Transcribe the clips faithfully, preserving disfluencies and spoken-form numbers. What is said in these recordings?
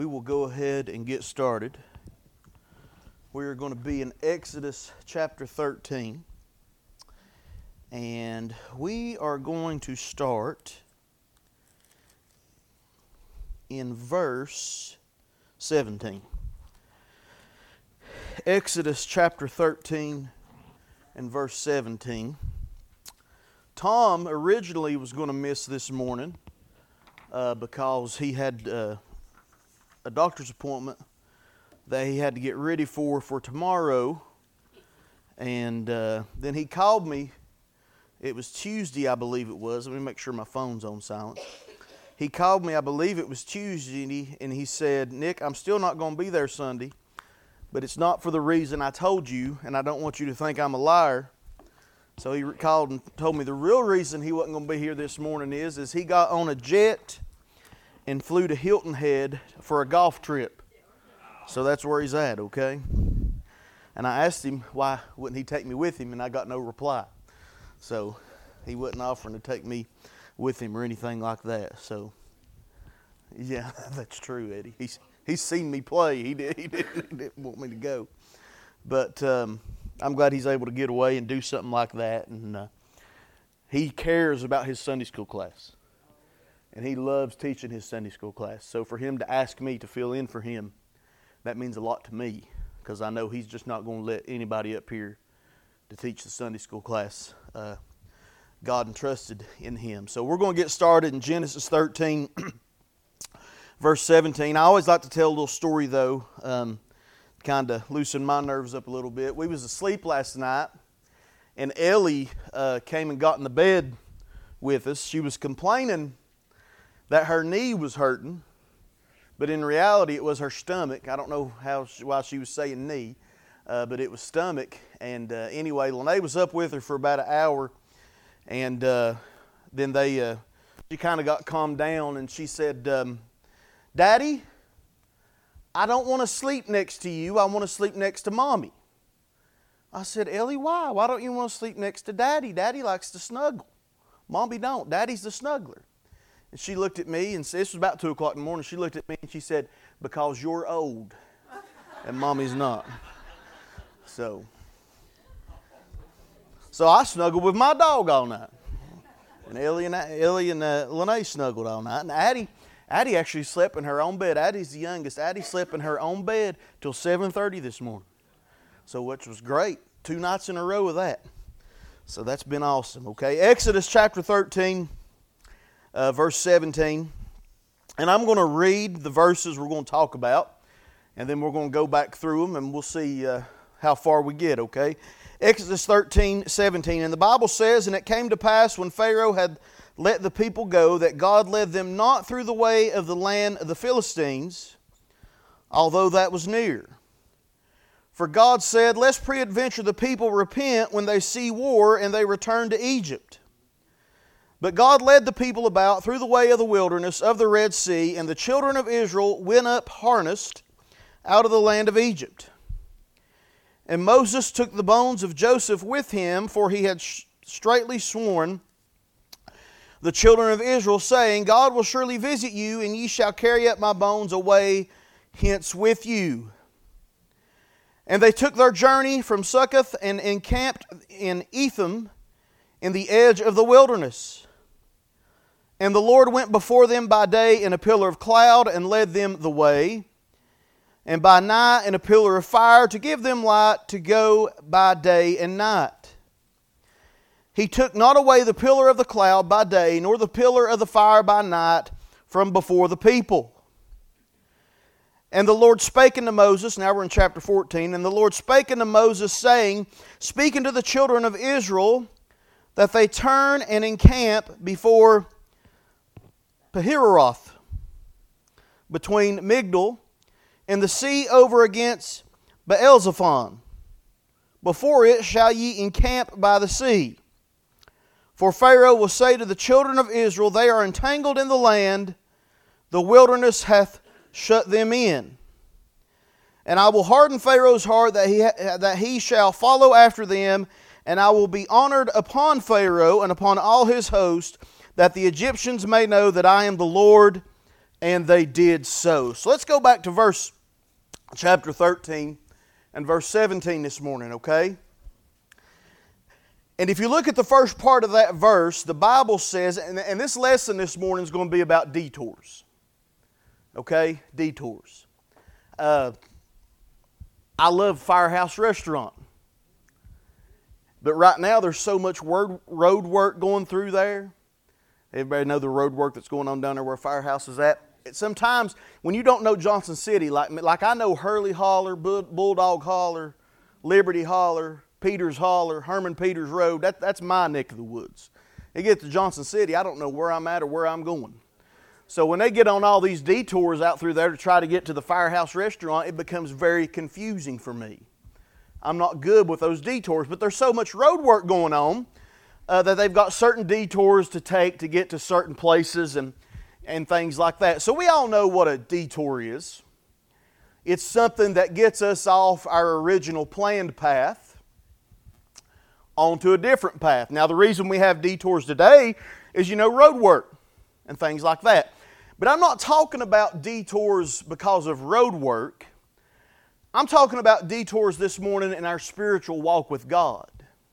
We will go ahead and get started. We are going to be in Exodus chapter thirteen. And we are going to start in verse seventeen. Exodus chapter thirteen and verse seventeen. Tom originally was going to miss this morning uh, because he had uh, a doctor's appointment that he had to get ready for for tomorrow. And uh, then he called me. It was Tuesday, I believe it was. Let me make sure my phone's on silent. He called me, I believe it was Tuesday, and he, and he said, "Nick, I'm still not going to be there Sunday, but it's not for the reason I told you, and I don't want you to think I'm a liar." So he called and told me the real reason he wasn't going to be here this morning is, is he got on a jet and flew to Hilton Head for a golf trip. So that's where he's at, okay? And I asked him why wouldn't he take me with him, and I got no reply. So he wasn't offering to take me with him or anything like that. So yeah, that's true, Eddie. He's he's seen me play. He did he didn't, he didn't want me to go, but um, I'm glad he's able to get away and do something like that. And uh, he cares about his Sunday school class, and he loves teaching his Sunday school class. So for him to ask me to fill in for him, that means a lot to me, because I know he's just not going to let anybody up here to teach the Sunday school class. Uh, God entrusted in him. So we're going to get started in Genesis thirteen, verse seventeen. I always like to tell a little story, though, um, kind of loosen my nerves up a little bit. We was asleep last night, and Ellie uh, came and got in the bed with us. She was complaining that her knee was hurting, but in reality it was her stomach. I don't know how she, why she was saying knee, uh, but it was stomach. And uh, anyway, Lene was up with her for about an hour, and uh, then they uh, she kind of got calmed down, and she said, um, "Daddy, I don't want to sleep next to you. I want to sleep next to Mommy." I said, "Ellie, why? Why don't you want to sleep next to Daddy? Daddy likes to snuggle. Mommy don't. Daddy's the snuggler." And she looked at me, and this was about two o'clock in the morning. She looked at me and she said, "Because you're old and Mommy's not." So, so I snuggled with my dog all night. And Ellie and, Ellie and uh, Lene snuggled all night. And Addie, Addie actually slept in her own bed. Addie's the youngest. Addie slept in her own bed till seven thirty this morning. So, which was great. Two nights in a row of that. So that's been awesome, okay? Exodus chapter thirteen. Uh, verse seventeen, and I'm going to read the verses we're going to talk about, and then we're going to go back through them, and we'll see uh, how far we get, okay? Exodus thirteen, seventeen, and the Bible says, "And it came to pass when Pharaoh had let the people go, that God led them not through the way of the land of the Philistines, although that was near. For God said, Lest peradventure the people repent when they see war, and they return to Egypt. But God led the people about through the way of the wilderness of the Red Sea, and the children of Israel went up harnessed out of the land of Egypt. And Moses took the bones of Joseph with him, for he had straitly sworn the children of Israel, saying, God will surely visit you, and ye shall carry up my bones away hence with you. And they took their journey from Succoth and encamped in Etham in the edge of the wilderness. And the Lord went before them by day in a pillar of cloud and led them the way, and by night in a pillar of fire to give them light to go by day and night. He took not away the pillar of the cloud by day, nor the pillar of the fire by night from before the people. And the Lord spake unto Moses," now we're in chapter fourteen, "and the Lord spake unto Moses, saying, Speak unto the children of Israel, that they turn and encamp before Pihahiroth, between Migdol and the sea over against Baal-zephon. Before it shall ye encamp by the sea. For Pharaoh will say to the children of Israel, They are entangled in the land, the wilderness hath shut them in. And I will harden Pharaoh's heart that he, that he shall follow after them, and I will be honored upon Pharaoh and upon all his host, that the Egyptians may know that I am the Lord And they did so. So let's go back to verse chapter thirteen and verse seventeen this morning, okay? And if you look at the first part of that verse, the Bible says, and, and this lesson this morning is going to be about detours. Okay? Detours. Uh, I love Firehouse Restaurant. But right now there's so much word, road work going through there. Everybody know the road work that's going on down there where Firehouse is at? Sometimes when you don't know Johnson City, like, like I know Hurley Holler, Bulldog Holler, Liberty Holler, Peters Holler, Herman Peters Road, that, that's my neck of the woods. They get to Johnson City, I don't know where I'm at or where I'm going. So when they get on all these detours out through there to try to get to the Firehouse Restaurant, it becomes very confusing for me. I'm not good with those detours, but there's so much road work going on uh, that they've got certain detours to take to get to certain places and, and things like that. So we all know what a detour is. It's something that gets us off our original planned path onto a different path. Now, the reason we have detours today is, you know, road work and things like that. But I'm not talking about detours because of road work. I'm talking about detours this morning in our spiritual walk with God.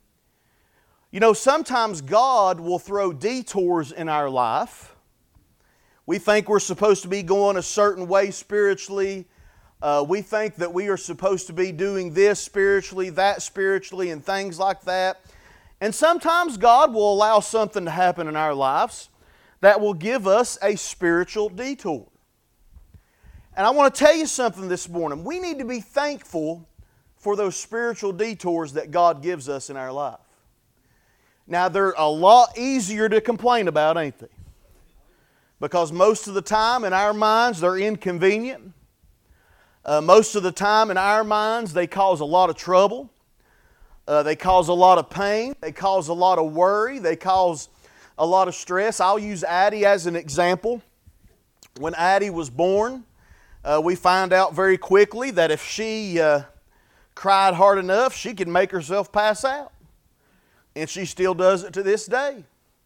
You know, sometimes God will throw detours in our life. We think we're supposed to be going a certain way spiritually. Uh, we think that we are supposed to be doing this spiritually, that spiritually, and things like that. And sometimes God will allow something to happen in our lives that will give us a spiritual detour. And I want to tell you something this morning. We need to be thankful for those spiritual detours that God gives us in our life. Now, they're a lot easier to complain about, ain't they? Because most of the time in our minds they're inconvenient. Uh, most of the time in our minds they cause a lot of trouble. Uh, they cause a lot of pain. They cause a lot of worry. They cause a lot of stress. I'll use Addie as an example. When Addie was born, uh, we found out very quickly that if she uh, cried hard enough, she could make herself pass out. And she still does it to this day.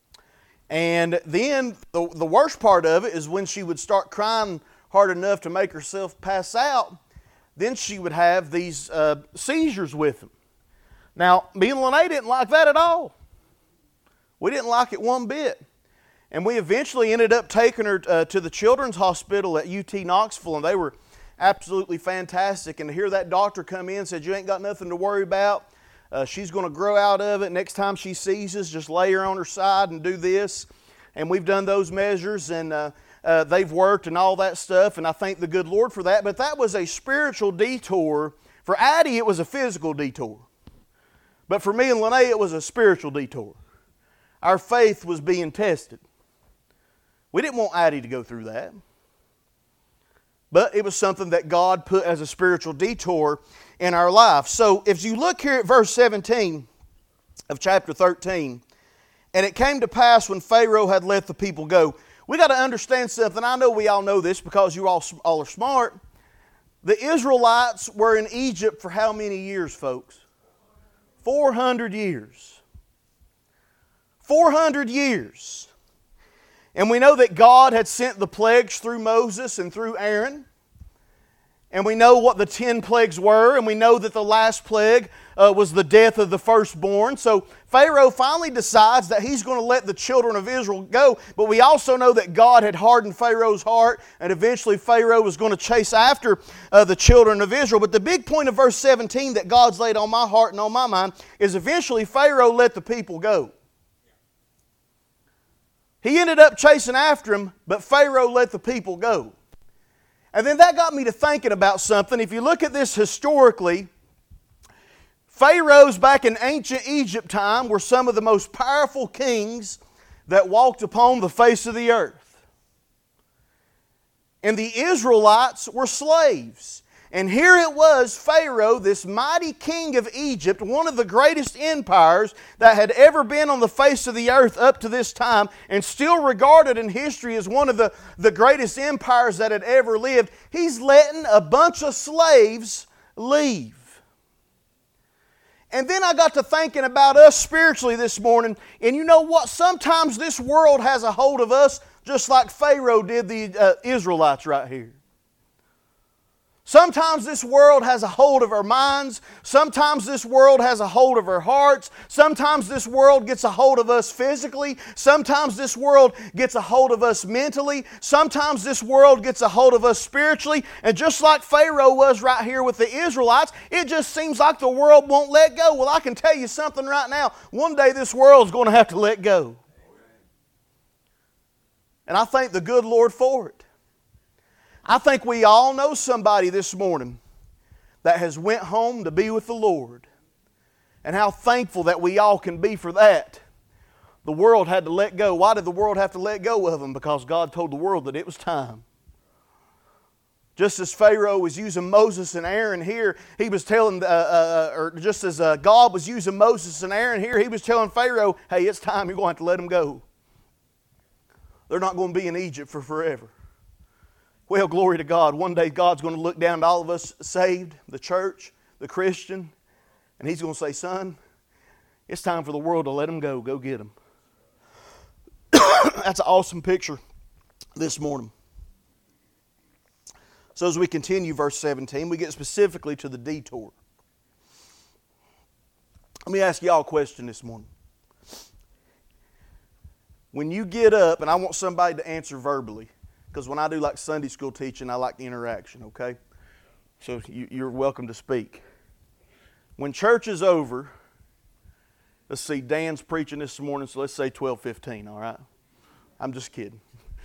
And then the, the worst part of it is when she would start crying hard enough to make herself pass out, then she would have these uh, seizures with them. Now, me and Lene didn't like that at all. We didn't like it one bit. And we eventually ended up taking her uh, to the Children's Hospital at U T Knoxville, and they were absolutely fantastic. And to hear that doctor come in and said, you ain't got nothing to worry about. Uh, she's going to grow out of it. Next time she seizes, just lay her on her side and do this. And we've done those measures, and uh, uh, they've worked and all that stuff, and I thank the good Lord for that. But that was a spiritual detour. For Addie, it was a physical detour. But for me and Lene, it was a spiritual detour. Our faith was being tested. We didn't want Addie to go through that. But it was something that God put as a spiritual detour in our life. So if you look here at verse seventeen of chapter thirteen, and it came to pass when Pharaoh had let the people go. We got to understand something. I know we all know this because you all, all are smart. The Israelites were in Egypt for how many years, folks? four hundred years. four hundred years. And we know that God had sent the plagues through Moses and through Aaron. And we know what the ten plagues were. And we know that the last plague uh, was the death of the firstborn. So Pharaoh finally decides that he's going to let the children of Israel go. But we also know that God had hardened Pharaoh's heart. And eventually Pharaoh was going to chase after uh, the children of Israel. But the big point of verse seventeen that God's laid on my heart and on my mind is eventually Pharaoh let the people go. He ended up chasing after him, but Pharaoh let the people go. And then that got me to thinking about something. If you look at this historically, Pharaohs back in ancient Egypt time were some of the most powerful kings that walked upon the face of the earth. And the Israelites were slaves. And here it was, Pharaoh, this mighty king of Egypt, one of the greatest empires that had ever been on the face of the earth up to this time, and still regarded in history as one of the, the greatest empires that had ever lived. He's letting a bunch of slaves leave. And then I got to thinking about us spiritually this morning, and you know what? Sometimes this world has a hold of us just like Pharaoh did the uh, Israelites right here. Sometimes this world has a hold of our minds. Sometimes this world has a hold of our hearts. Sometimes this world gets a hold of us physically. Sometimes this world gets a hold of us mentally. Sometimes this world gets a hold of us spiritually. And just like Pharaoh was right here with the Israelites, it just seems like the world won't let go. Well, I can tell you something right now. One day this world's going to have to let go. And I thank the good Lord for it. I think we all know somebody this morning that has went home to be with the Lord. And how thankful that we all can be for that. The world had to let go. Why did the world have to let go of them? Because God told the world that it was time. Just as Pharaoh was using Moses and Aaron here, he was telling, uh, uh, or just as uh, God was using Moses and Aaron here, he was telling Pharaoh, hey, it's time, you're going to have to let them go. They're not going to be in Egypt for forever. Well, glory to God. One day God's going to look down to all of us saved, the church, the Christian, and He's going to say, son, it's time for the world to let them go. Go get them. That's an awesome picture this morning. So as we continue verse seventeen, we get specifically to the detour. Let me ask y'all a question this morning. When you get up, and I want somebody to answer verbally, because when I do like Sunday school teaching, I like the interaction, okay? So you, you're welcome to speak. When church is over, let's see, Dan's preaching this morning, so let's say twelve fifteen, all right? I'm just kidding.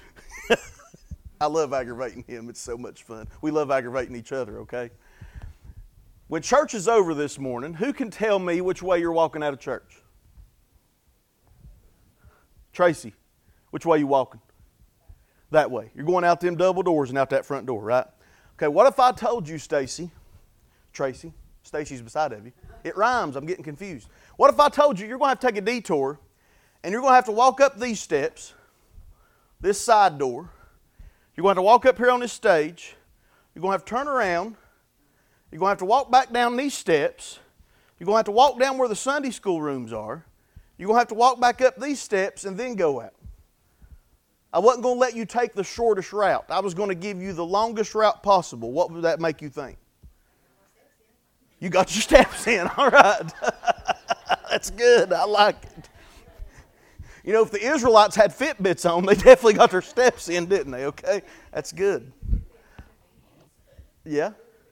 I love aggravating him. It's so much fun. We love aggravating each other, okay? When church is over this morning, who can tell me which way you're walking out of church? Tracy, which way you walking? That way. You're going out them double doors and out that front door, right? Okay, what if I told you, Stacy, Tracy, Stacy's beside of you. It rhymes. I'm getting confused. What if I told you you're going to have to take a detour and you're going to have to walk up these steps, this side door. You're going to have to walk up here on this stage. You're going to have to turn around. You're going to have to walk back down these steps. You're going to have to walk down where the Sunday school rooms are. You're going to have to walk back up these steps and then go out. I wasn't going to let you take the shortest route. I was going to give you the longest route possible. What would that make you think? You got your steps in. All right. That's good. I like it. You know, if the Israelites had Fitbits on, they definitely got their steps in, didn't they? Okay? That's good. Yeah?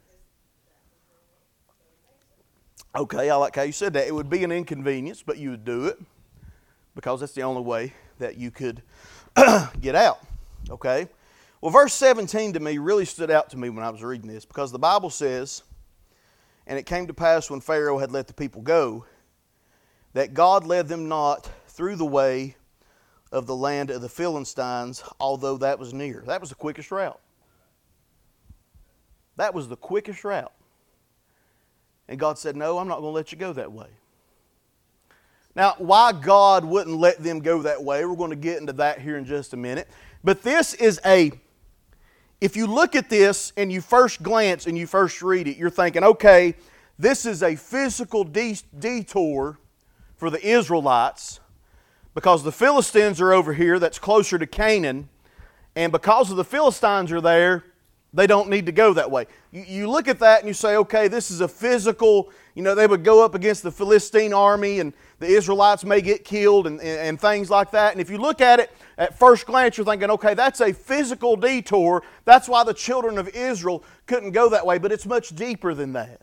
Okay, I like how you said that. It would be an inconvenience, but you would do it because that's the only way that you could get out. Okay? Well, verse seventeen to me really stood out to me when I was reading this because the Bible says, and it came to pass when Pharaoh had let the people go, that God led them not through the way of the land of the Philistines, although that was near. That was the quickest route. That was the quickest route. And God said, no, I'm not going to let you go that way. Now, why God wouldn't let them go that way, we're going to get into that here in just a minute. But this is a, if you look at this and you first glance and you first read it, you're thinking, okay, this is a physical de- detour for the Israelites because the Philistines are over here that's closer to Canaan, and because of the Philistines are there, they don't need to go that way. You, you look at that and you say, okay, this is a physical, you know, they would go up against the Philistine army and the Israelites may get killed and, and, and things like that. And if you look at it at first glance, you're thinking, okay, that's a physical detour. That's why the children of Israel couldn't go that way. But it's much deeper than that.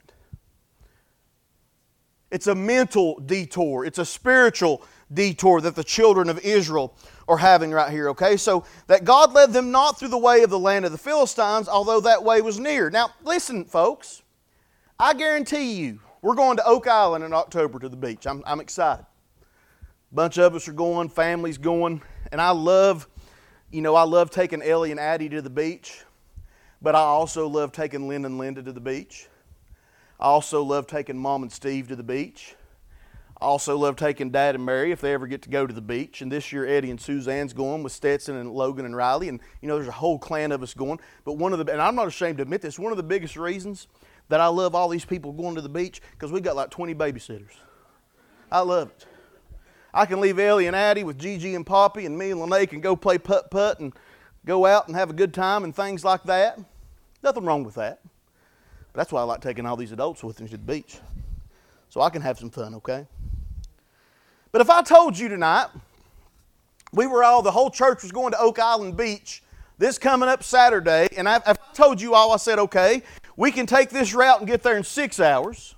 It's a mental detour. It's a spiritual detour that the children of Israel are having right here, okay? So, that God led them not through the way of the land of the Philistines, although that way was near. Now, listen, folks. I guarantee you, we're going to Oak Island in October to the beach. I'm, I'm excited. A bunch of us are going, families going, and I love, you know, I love taking Ellie and Addie to the beach, but I also love taking Lynn and Linda to the beach. I also love taking Mom and Steve to the beach. I also love taking Dad and Mary if they ever get to go to the beach. And this year Eddie and Suzanne's going with Stetson and Logan and Riley. And, you know, there's a whole clan of us going. But one of the, and I'm not ashamed to admit this, one of the biggest reasons that I love all these people going to the beach, because we got like twenty babysitters. I love it. I can leave Ellie and Addie with Gigi and Poppy, and me and Lene can go play putt-putt and go out and have a good time and things like that. Nothing wrong with that. But that's why I like taking all these adults with me to the beach. So I can have some fun, okay? But if I told you tonight, we were all, the whole church was going to Oak Island Beach this coming up Saturday, and I, if I told you all, I said, okay, we can take this route and get there in six hours.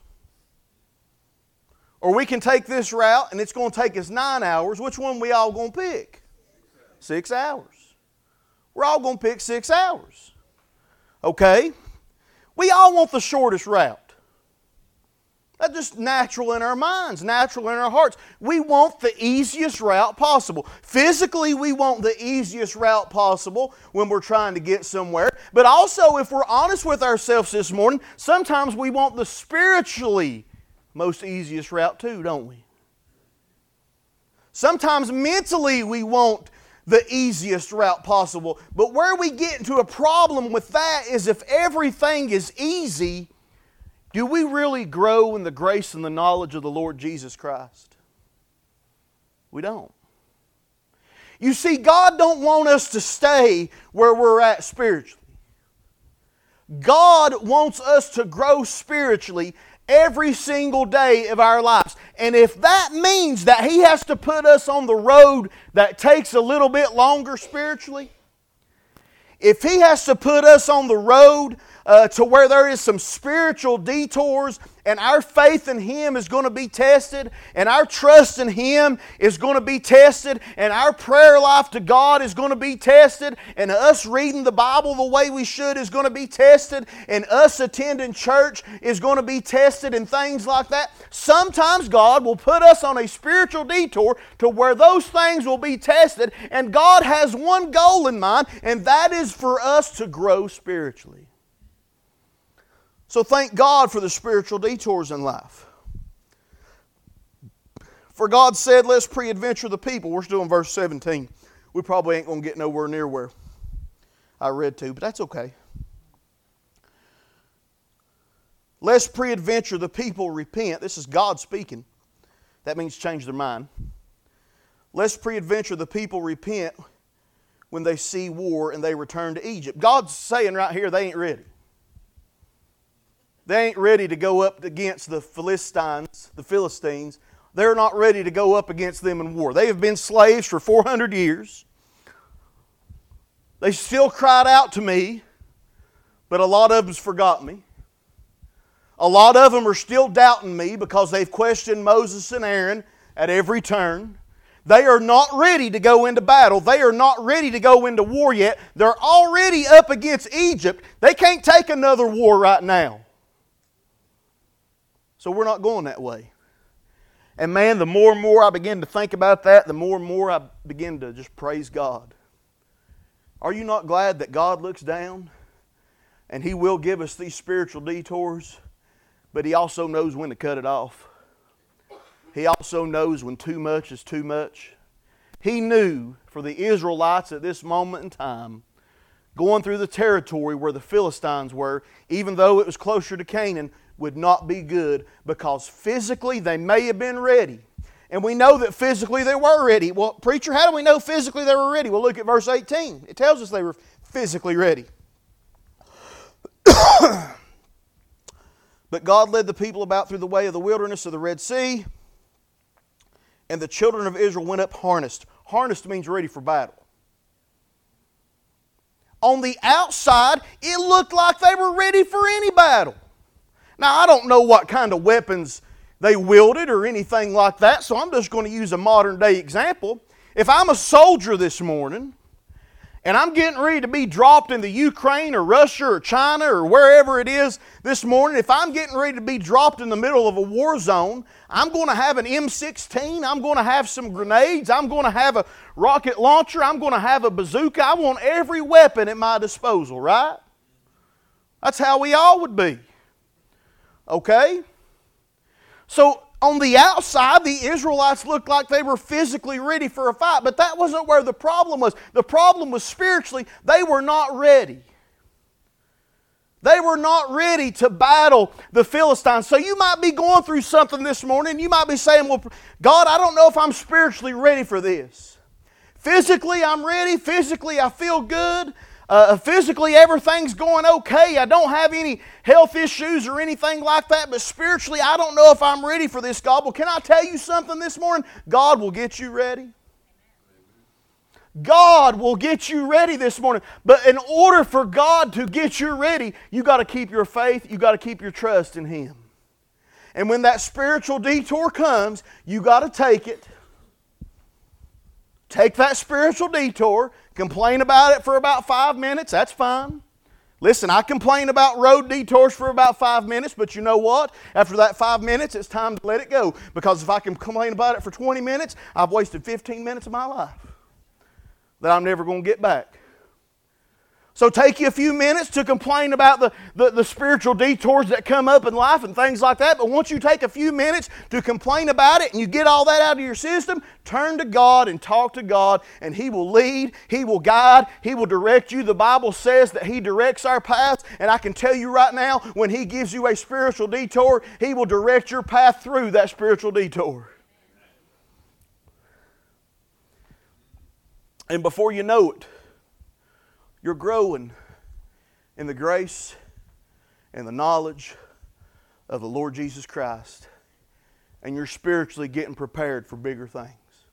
Or we can take this route and it's going to take us nine hours. Which one we all going to pick? Six hours. We're all going to pick six hours. Okay? We all want the shortest route. That's just natural in our minds, natural in our hearts. We want the easiest route possible. Physically, we want the easiest route possible when we're trying to get somewhere. But also, if we're honest with ourselves this morning, sometimes we want the spiritually most easiest route too, don't we? Sometimes mentally we want the easiest route possible. But where we get into a problem with that is if everything is easy, do we really grow in the grace and the knowledge of the Lord Jesus Christ? We don't. You see, God don't want us to stay where we're at spiritually. God wants us to grow spiritually every single day of our lives. And if that means that He has to put us on the road that takes a little bit longer spiritually, if He has to put us on the road uh, to where there is some spiritual detours and our faith in Him is going to be tested and our trust in Him is going to be tested and our prayer life to God is going to be tested and us reading the Bible the way we should is going to be tested and us attending church is going to be tested and things like that, sometimes God will put us on a spiritual detour to where those things will be tested, and God has one goal in mind, and that is for us to grow spiritually. So thank God for the spiritual detours in life. For God said, let's pre-adventure the people. We're still in verse seventeen. We probably ain't going to get nowhere near where I read to, but that's okay. Lest pre-adventure the people repent. This is God speaking. That means change their mind. Lest pre-adventure the people repent when they see war and they return to Egypt. God's saying right here they ain't ready. They ain't ready to go up against the Philistines, the Philistines. They're not ready to go up against them in war. They have been slaves for four hundred years. They still cried out to me, but a lot of them's forgot me. A lot of them are still doubting me because they've questioned Moses and Aaron at every turn. They are not ready to go into battle. They are not ready to go into war yet. They're already up against Egypt. They can't take another war right now. So we're not going that way. And man, the more and more I begin to think about that, the more and more I begin to just praise God. Are you not glad that God looks down and He will give us these spiritual detours, but He also knows when to cut it off? He also knows when too much is too much. He knew for the Israelites at this moment in time, going through the territory where the Philistines were, even though it was closer to Canaan, would not be good because physically they may have been ready. And we know that physically they were ready. Well, preacher, how do we know physically they were ready? Well, look at verse eighteen. It tells us they were physically ready. But God led the people about through the way of the wilderness of the Red Sea, and the children of Israel went up harnessed. Harnessed means ready for battle. On the outside, it looked like they were ready for any battle. Now, I don't know what kind of weapons they wielded or anything like that, so I'm just going to use a modern day example. If I'm a soldier this morning, and I'm getting ready to be dropped into Ukraine or Russia or China or wherever it is this morning, if I'm getting ready to be dropped in the middle of a war zone, I'm going to have an M sixteen, I'm going to have some grenades, I'm going to have a rocket launcher, I'm going to have a bazooka. I want every weapon at my disposal, right? That's how we all would be. Okay? So, on the outside, the Israelites looked like they were physically ready for a fight, but that wasn't where the problem was. The problem was spiritually, they were not ready. They were not ready to battle the Philistines. So you might be going through something this morning. You might be saying, well, God, I don't know if I'm spiritually ready for this. Physically, I'm ready. Physically, I feel good. Uh, physically, everything's going okay. I don't have any health issues or anything like that. But spiritually, I don't know if I'm ready for this, God. Well, can I tell you something this morning? God will get you ready. God will get you ready this morning. But in order for God to get you ready, you got to keep your faith, you got to keep your trust in Him. And when that spiritual detour comes, you got to take it. Take that spiritual detour, complain about it for about five minutes, that's fine. Listen, I complain about road detours for about five minutes, but you know what? After that five minutes, it's time to let it go. Because if I can complain about it for twenty minutes, I've wasted fifteen minutes of my life that I'm never going to get back. So take you a few minutes to complain about the, the, the spiritual detours that come up in life and things like that. But once you take a few minutes to complain about it and you get all that out of your system, turn to God and talk to God, and He will lead, He will guide, He will direct you. The Bible says that He directs our paths, and I can tell you right now, when He gives you a spiritual detour, He will direct your path through that spiritual detour. And before you know it, you're growing in the grace and the knowledge of the Lord Jesus Christ. And you're spiritually getting prepared for bigger things.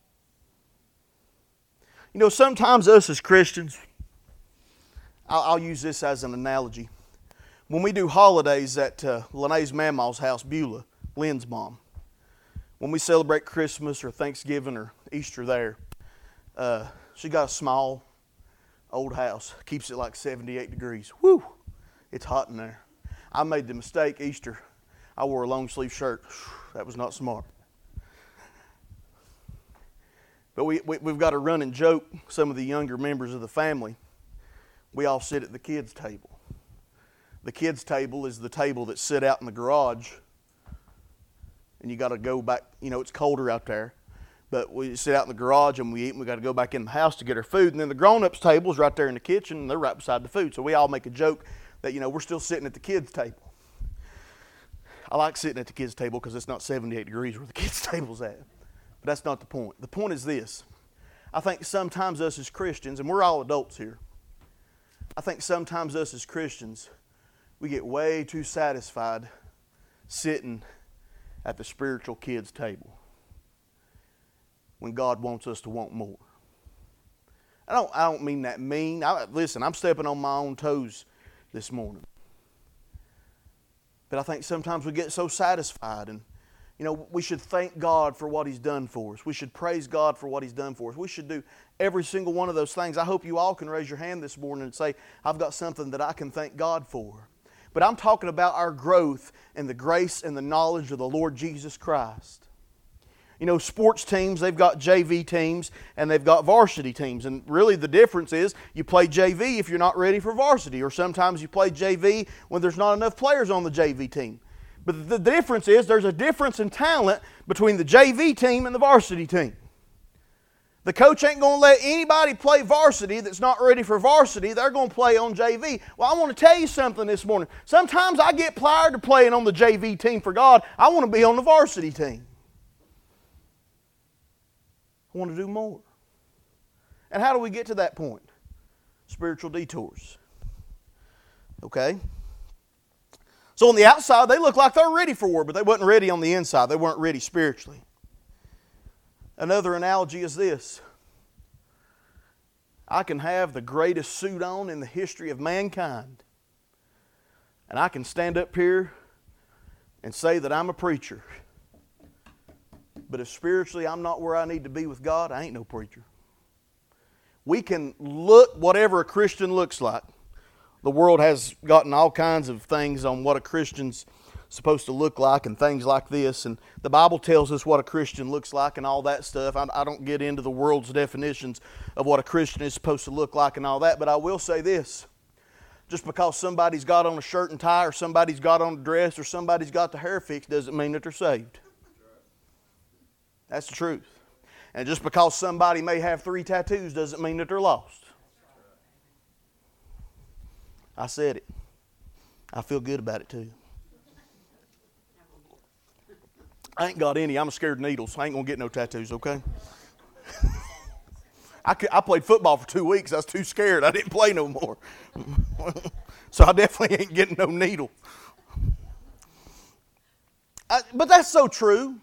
You know, sometimes us as Christians, I'll, I'll use this as an analogy. When we do holidays at uh, Lene's Mamaw's house, Beulah, Lynn's mom, when we celebrate Christmas or Thanksgiving or Easter there, uh, she got a small old house. Keeps it like seventy-eight degrees. Whew! It's hot in there. I made the mistake Easter. I wore a long sleeve shirt. That was not smart. But we, we, we've got a running joke. Some of the younger members of the family, we all sit at the kids' table. The kids' table is the table that's sit out in the garage. And you got to go back. You know, it's colder out there. But we sit out in the garage and we eat, and we got to go back in the house to get our food. And then the grown-ups table is right there in the kitchen, and they're right beside the food. So we all make a joke that, you know, we're still sitting at the kids' table. I like sitting at the kids' table because it's not seventy-eight degrees where the kids' table's at. But that's not the point. The point is this. I think sometimes us as Christians, and we're all adults here, I think sometimes us as Christians, we get way too satisfied sitting at the spiritual kids' table when God wants us to want more. I don't, I don't mean that mean. I, listen, I'm stepping on my own toes this morning. But I think sometimes we get so satisfied, and you know, we should thank God for what He's done for us. We should praise God for what He's done for us. We should do every single one of those things. I hope you all can raise your hand this morning and say, I've got something that I can thank God for. But I'm talking about our growth in the grace and the knowledge of the Lord Jesus Christ. You know, sports teams, they've got J V teams and they've got varsity teams. And really the difference is you play J V if you're not ready for varsity. Or sometimes you play J V when there's not enough players on the J V team. But the difference is there's a difference in talent between the J V team and the varsity team. The coach ain't going to let anybody play varsity that's not ready for varsity. They're going to play on J V. Well, I want to tell you something this morning. Sometimes I get tired of playing on the J V team for God. I want to be on the varsity team. I want to do more. And how do we get to that point? Spiritual detours. Okay? So on the outside, they look like they're ready for war, but they wasn't ready on the inside. They weren't ready spiritually. Another analogy is this. I can have the greatest suit on in the history of mankind, and I can stand up here and say that I'm a preacher. But if spiritually I'm not where I need to be with God, I ain't no preacher. We can look whatever a Christian looks like. The world has gotten all kinds of things on what a Christian's supposed to look like and things like this. And the Bible tells us what a Christian looks like and all that stuff. I, I don't get into the world's definitions of what a Christian is supposed to look like and all that. But I will say this. Just because somebody's got on a shirt and tie or somebody's got on a dress or somebody's got the hair fixed doesn't mean that they're saved. That's the truth. And just because somebody may have three tattoos doesn't mean that they're lost. I said it. I feel good about it too. I ain't got any. I'm scared of needles. I ain't going to get no tattoos, okay? I, could, I played football for two weeks. I was too scared. I didn't play no more. So I definitely ain't getting no needle. I, but that's so true.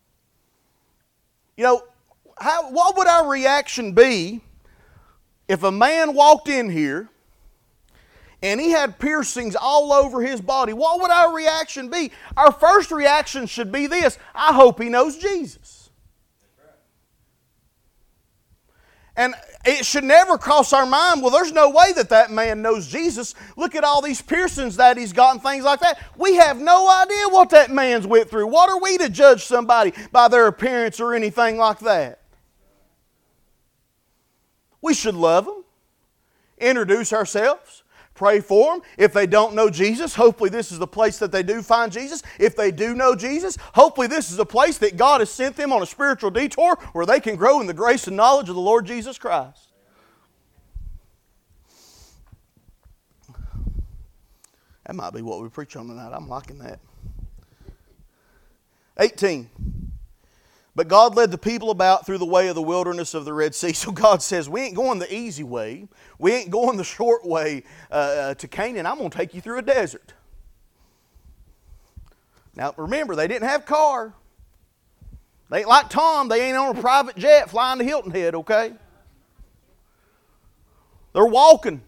You know, how, what would our reaction be if a man walked in here and he had piercings all over his body? What would our reaction be? Our first reaction should be this: I hope he knows Jesus. And it should never cross our mind, well, there's no way that that man knows Jesus. Look at all these piercings that he's got and things like that. We have no idea what that man's went through. What are we to judge somebody by their appearance or anything like that? We should love them, introduce ourselves, pray for them. If they don't know Jesus, hopefully this is the place that they do find Jesus. If they do know Jesus, hopefully this is a place that God has sent them on a spiritual detour where they can grow in the grace and knowledge of the Lord Jesus Christ. That might be what we preach on tonight. I'm liking that. eighteen. But God led the people about through the way of the wilderness of the Red Sea. So God says, we ain't going the easy way. We ain't going the short way uh, uh, to Canaan. I'm going to take you through a desert. Now remember, they didn't have a car. They ain't like Tom. They ain't on a private jet flying to Hilton Head, okay? They're walking.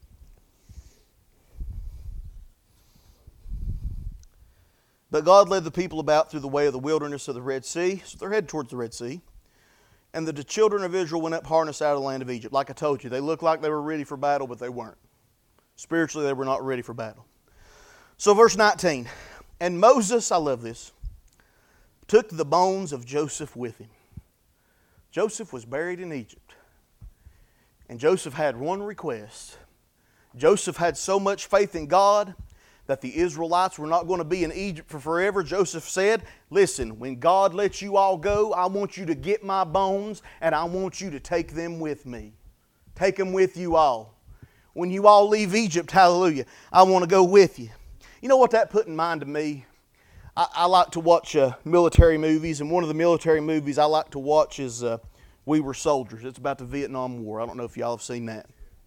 But God led the people about through the way of the wilderness of the Red Sea. So they're headed towards the Red Sea. And the children of Israel went up harnessed out of the land of Egypt. Like I told you, they looked like they were ready for battle, but they weren't. Spiritually, they were not ready for battle. So verse nineteen. And Moses, I love this, took the bones of Joseph with him. Joseph was buried in Egypt. And Joseph had one request. Joseph had so much faith in God that the Israelites were not going to be in Egypt for forever. Joseph said, listen, when God lets you all go, I want you to get my bones and I want you to take them with me. Take them with you all. When you all leave Egypt, hallelujah, I want to go with you. You know what that put in mind to me? I, I like to watch uh, military movies, and one of the military movies I like to watch is uh, We Were Soldiers. It's about the Vietnam War. I don't know if y'all have seen that.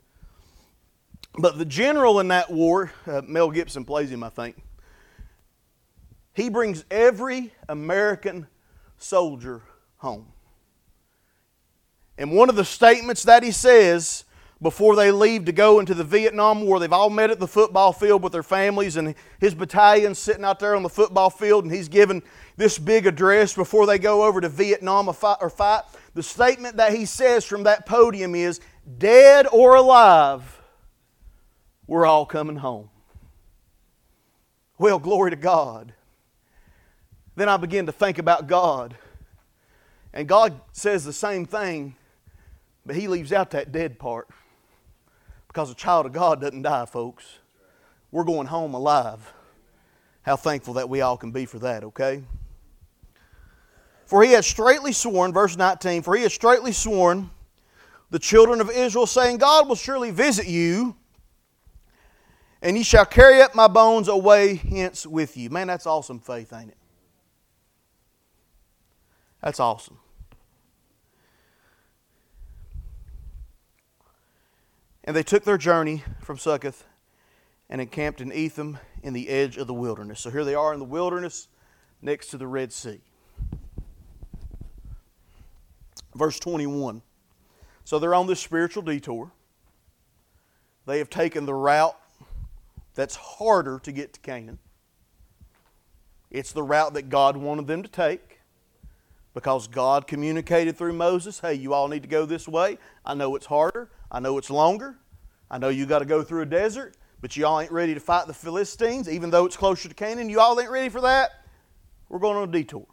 But the general in that war, uh, Mel Gibson plays him, I think. He brings every American soldier home. And one of the statements that he says before they leave to go into the Vietnam War, they've all met at the football field with their families, and his battalion's sitting out there on the football field, and he's giving this big address before they go over to Vietnam or fight. The statement that he says from that podium is, dead or alive, we're all coming home. Well, glory to God. Then I begin to think about God. And God says the same thing, but He leaves out that dead part. Because a child of God doesn't die, folks. We're going home alive. How thankful that we all can be for that, okay? For He had straitly sworn, verse nineteen, for He had straitly sworn the children of Israel, saying, God will surely visit you, and ye shall carry up my bones away hence with you. Man, that's awesome faith, ain't it? That's awesome. And they took their journey from Succoth and encamped in Etham in the edge of the wilderness. So here they are in the wilderness next to the Red Sea. Verse twenty-one. So they're on this spiritual detour. They have taken the route that's harder to get to Canaan. It's the route that God wanted them to take because God communicated through Moses, hey, you all need to go this way. I know it's harder. I know it's longer. I know you got to go through a desert, but you all ain't ready to fight the Philistines, even though it's closer to Canaan. You all ain't ready for that. We're going on a detour.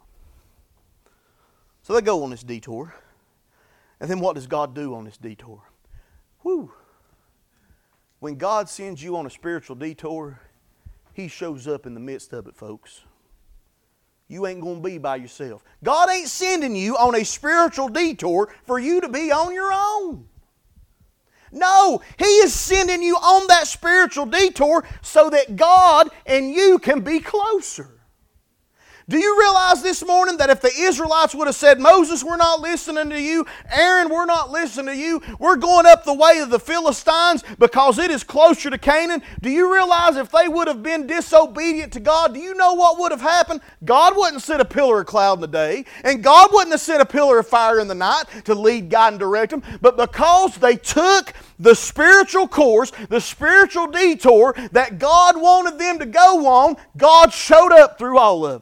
So they go on this detour. And then what does God do on this detour? Whew. When God sends you on a spiritual detour, He shows up in the midst of it, folks. You ain't going to be by yourself. God ain't sending you on a spiritual detour for you to be on your own. No, He is sending you on that spiritual detour so that God and you can be closer. Do you realize this morning that if the Israelites would have said, Moses, we're not listening to you, Aaron, we're not listening to you, we're going up the way of the Philistines because it is closer to Canaan? Do you realize if they would have been disobedient to God, do you know what would have happened? God wouldn't send a pillar of cloud in the day, and God wouldn't have sent a pillar of fire in the night to lead, guide, and direct them. But because they took the spiritual course, the spiritual detour that God wanted them to go on, God showed up through all of it.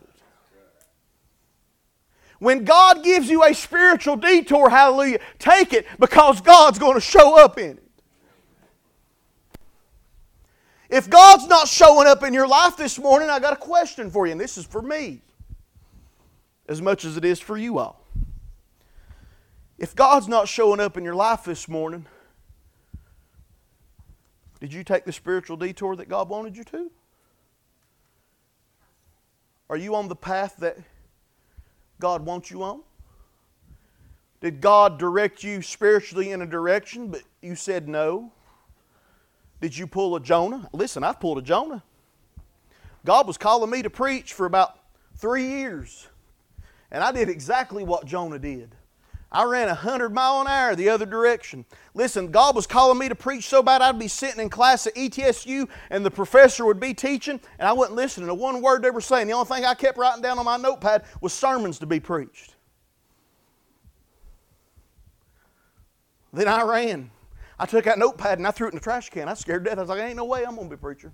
When God gives you a spiritual detour, hallelujah, take it because God's going to show up in it. If God's not showing up in your life this morning, I got a question for you, and this is for me as much as it is for you all. If God's not showing up in your life this morning, did you take the spiritual detour that God wanted you to? Are you on the path that God wants you on? Did God direct you spiritually in a direction, but you said no? Did you pull a Jonah? Listen, I've pulled a Jonah. God was calling me to preach for about three years. And I did exactly what Jonah did. I ran a hundred mile an hour the other direction. Listen, God was calling me to preach so bad I'd be sitting in class at E T S U and the professor would be teaching and I wasn't listening to one word they were saying. The only thing I kept writing down on my notepad was sermons to be preached. Then I ran. I took that notepad and I threw it in the trash can. I was scared to death. I was like, ain't no way I'm going to be a preacher.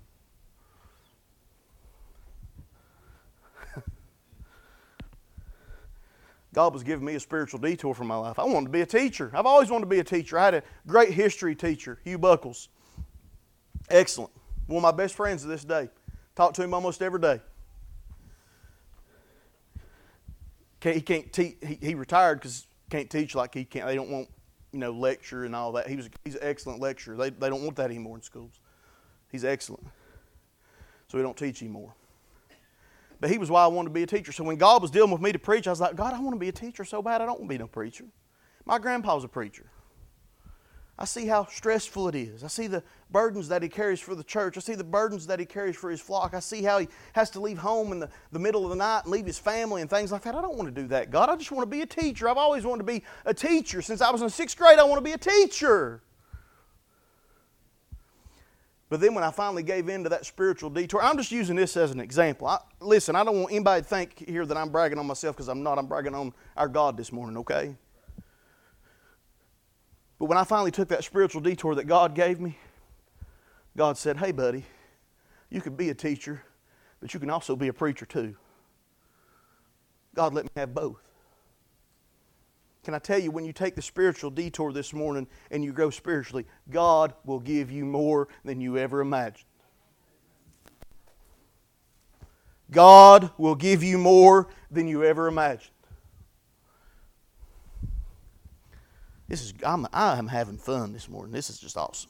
God was giving me a spiritual detour for my life. I wanted to be a teacher. I've always wanted to be a teacher. I had a great history teacher, Hugh Buckles. Excellent. One of my best friends to this day. Talk to him almost every day. He can't teach. He, he retired because he can't teach like he can't. They don't want, you know, lecture and all that. He was he's an excellent lecturer. They they don't want that anymore in schools. He's excellent. So we don't teach anymore. But he was why I wanted to be a teacher. So when God was dealing with me to preach, I was like, God, I want to be a teacher so bad I don't want to be no preacher. My grandpa's a preacher. I see how stressful it is. I see the burdens that he carries for the church. I see the burdens that he carries for his flock. I see how he has to leave home in the, the middle of the night and leave his family and things like that. I don't want to do that, God. I just want to be a teacher. I've always wanted to be a teacher. Since I was in sixth grade, I want to be a teacher. But then when I finally gave in to that spiritual detour, I'm just using this as an example. I, listen, I don't want anybody to think here that I'm bragging on myself because I'm not. I'm bragging on our God this morning, okay? But when I finally took that spiritual detour that God gave me, God said, hey, buddy, you can be a teacher, but you can also be a preacher too. God let me have both. Can I tell you, when you take the spiritual detour this morning and you grow spiritually, God will give you more than you ever imagined. God will give you more than you ever imagined. This is I'm I'm having fun this morning. This is just awesome.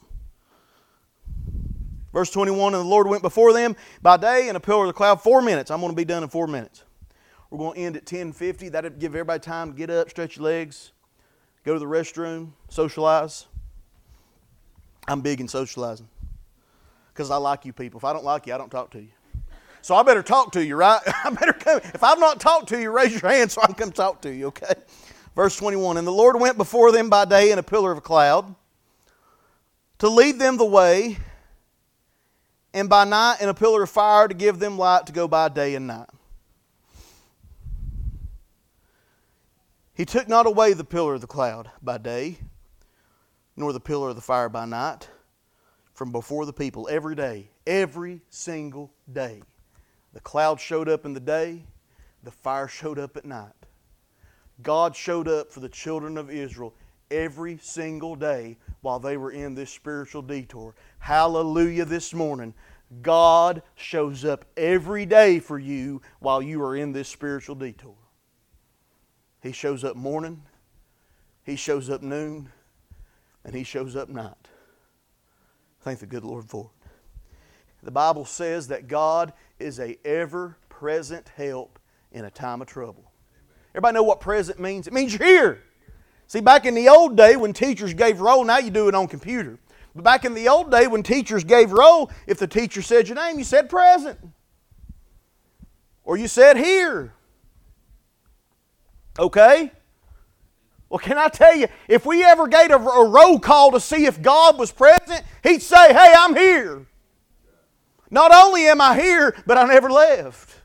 Verse twenty-one, and the Lord went before them by day in a pillar of the cloud. Four minutes. I'm going to be done in four minutes. We're going to end at ten fifty. That'll give everybody time to get up, stretch your legs, go to the restroom, socialize. I'm big in socializing because I like you people. If I don't like you, I don't talk to you. So I better talk to you, right? I better come. If I've not talked to you, raise your hand so I can come talk to you, okay? Verse twenty-one, and the Lord went before them by day in a pillar of a cloud to lead them the way, and by night in a pillar of fire to give them light to go by day and night. He took not away the pillar of the cloud by day, nor the pillar of the fire by night, from before the people every day, every single day. The cloud showed up in the day, the fire showed up at night. God showed up for the children of Israel every single day while they were in this spiritual detour. Hallelujah this morning. God shows up every day for you while you are in this spiritual detour. He shows up morning, He shows up noon, and He shows up night. Thank the good Lord for it. The Bible says that God is a ever-present help in a time of trouble. Everybody know what present means? It means you're here. See, back in the old day when teachers gave roll, now you do it on computer. But back in the old day when teachers gave roll, if the teacher said your name, you said present. Or you said here. Okay? Well, can I tell you, if we ever gave a, a roll call to see if God was present, He'd say, hey, I'm here. Not only am I here, but I never left.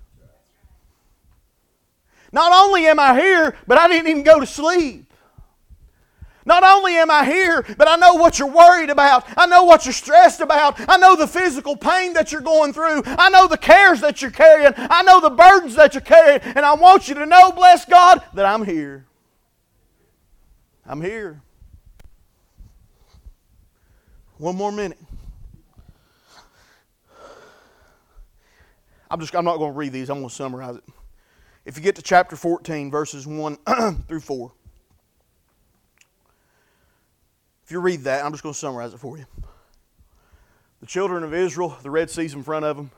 Not only am I here, but I didn't even go to sleep. Not only am I here, but I know what you're worried about. I know what you're stressed about. I know the physical pain that you're going through. I know the cares that you're carrying. I know the burdens that you're carrying. And I want you to know, bless God, that I'm here. I'm here. One more minute. I'm just I'm not going to read these. I'm going to summarize it. If you get to chapter fourteen, verses one through four. If you read that, I'm just going to summarize it for you. The children of Israel, the Red Sea's in front of them.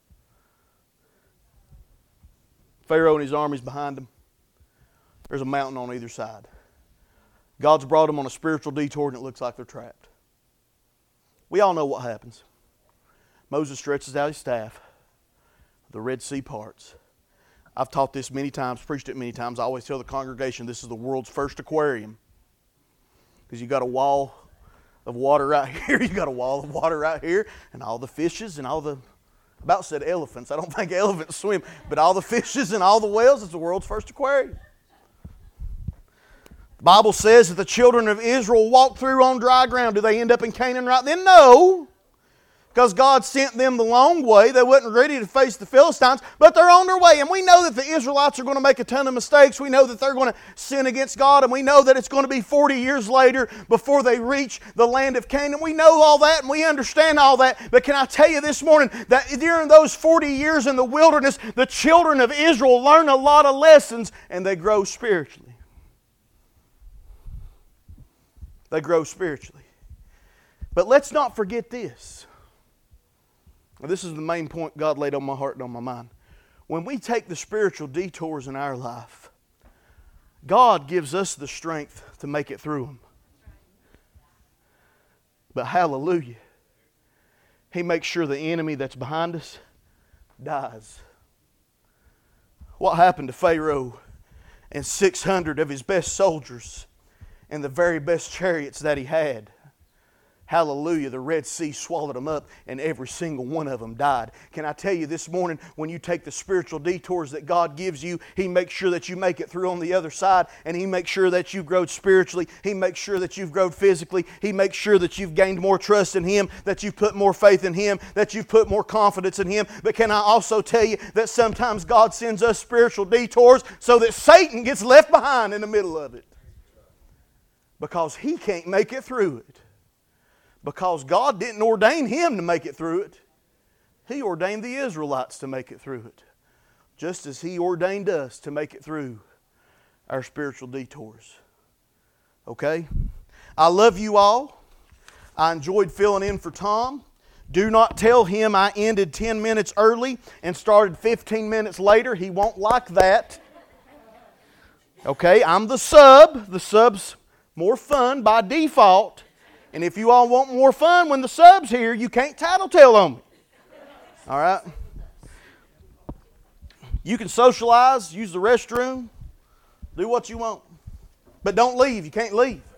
Pharaoh and his armies behind them. There's a mountain on either side. God's brought them on a spiritual detour and it looks like they're trapped. We all know what happens. Moses stretches out his staff. The Red Sea parts. I've taught this many times, preached it many times. I always tell the congregation this is the world's first aquarium. Because you got a wall of water right here, you got a wall of water right here, and all the fishes and all the, I about said elephants, I don't think elephants swim, but all the fishes and all the whales, it's the world's first aquarium. The Bible says that the children of Israel walked through on dry ground. Do they end up in Canaan right then? No. Because God sent them the long way. They wasn't ready to face the Philistines, but they're on their way. And we know that the Israelites are going to make a ton of mistakes. We know that they're going to sin against God, and we know that it's going to be forty years later before they reach the land of Canaan. We know all that, and we understand all that. But can I tell you this morning that during those forty years in the wilderness, the children of Israel learn a lot of lessons, and they grow spiritually. They grow spiritually. But let's not forget this. This is the main point God laid on my heart and on my mind. When we take the spiritual detours in our life, God gives us the strength to make it through them. But hallelujah, He makes sure the enemy that's behind us dies. What happened to Pharaoh and six hundred of his best soldiers and the very best chariots that he had? Hallelujah, the Red Sea swallowed them up and every single one of them died. Can I tell you this morning, when you take the spiritual detours that God gives you, He makes sure that you make it through on the other side, and He makes sure that you've grown spiritually. He makes sure that you've grown physically. He makes sure that you've gained more trust in Him, that you've put more faith in Him, that you've put more confidence in Him. But can I also tell you that sometimes God sends us spiritual detours so that Satan gets left behind in the middle of it. Because he can't make it through it. Because God didn't ordain him to make it through it. He ordained the Israelites to make it through it. Just as He ordained us to make it through our spiritual detours. Okay? I love you all. I enjoyed filling in for Tom. Do not tell him I ended ten minutes early and started fifteen minutes later. He won't like that. Okay? I'm the sub. The sub's more fun by default. And if you all want more fun when the sub's here, you can't tattletale on me. All right? You can socialize, use the restroom, do what you want. But don't leave. You can't leave.